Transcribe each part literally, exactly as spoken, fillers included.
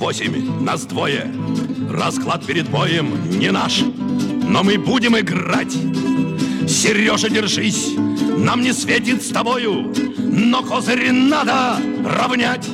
восемь, нас двое. Расклад перед боем не наш, но мы будем играть. Сережа, держись, нам не светит с тобою, но козырь надо равнять.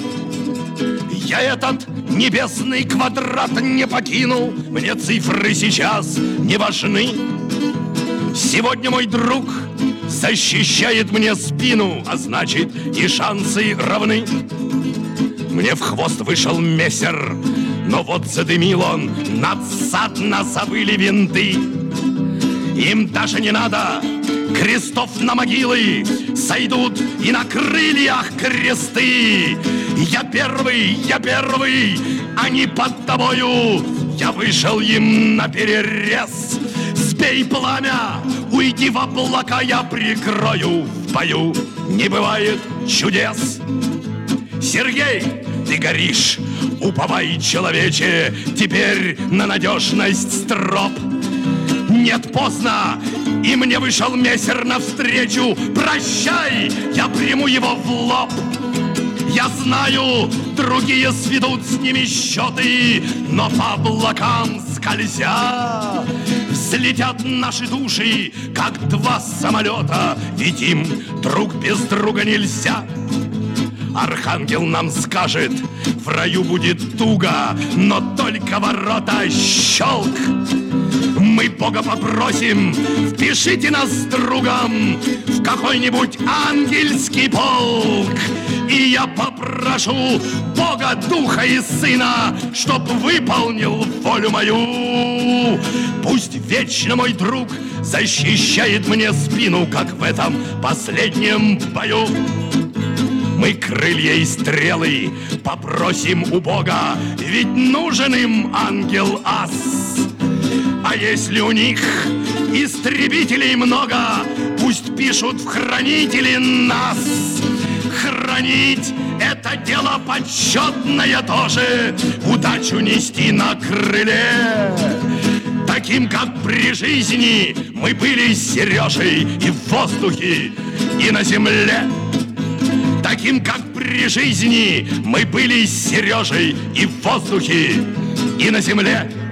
Я этот небесный квадрат не покинул, мне цифры сейчас не важны. Сегодня мой друг защищает мне спину, а значит и шансы равны. Мне в хвост вышел мессер, но вот задымил он, надсадно забыли винты. Им даже не надо крестов на могилы, сойдут и на крыльях кресты. Я первый, я первый, они под тобою, я вышел им на перерез. Сбей пламя, уйди в облака, я прикрою. В бою не бывает чудес. Сергей, ты горишь, уповай, человече, теперь на надежность строп. Нет, поздно, и мне вышел мессер навстречу. Прощай, я приму его в лоб. Я знаю, другие сведут с ними счеты, но по облакам скользя взлетят наши души, как два самолета, ведь им друг без друга нельзя. Архангел нам скажет, в раю будет туго, но только ворота щелк. Мы Бога попросим, впишите нас с другом в какой-нибудь ангельский полк. И я попрошу Бога, Духа и Сына, чтоб выполнил волю мою. Пусть вечно мой друг защищает мне спину, как в этом последнем бою. Мы крылья и стрелы попросим у Бога, ведь нужен им ангел-ас. А если у них истребителей много, пусть пишут в хранители нас. Хранить — это дело почетное тоже, удачу нести на крыле. Таким, как при жизни, мы были с Сережей и в воздухе, и на земле. Таким, как при жизни, мы были с Сережей и в воздухе, и на земле.